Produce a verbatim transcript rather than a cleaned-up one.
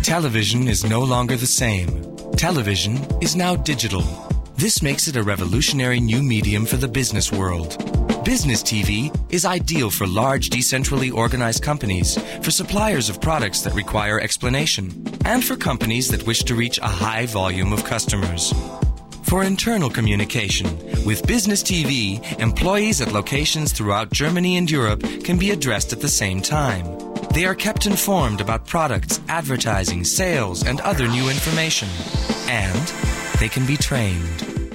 Television is no longer the same. Television is now digital. This makes it a revolutionary new medium for the business world. Business T V is ideal for large, decentrally organized companies, for suppliers of products that require explanation, and for companies that wish to reach a high volume of customers. For internal communication, with Business T V, employees at locations throughout Germany and Europe can be addressed at the same time. They are kept informed about products, advertising, sales, and other new information. And they can be trained.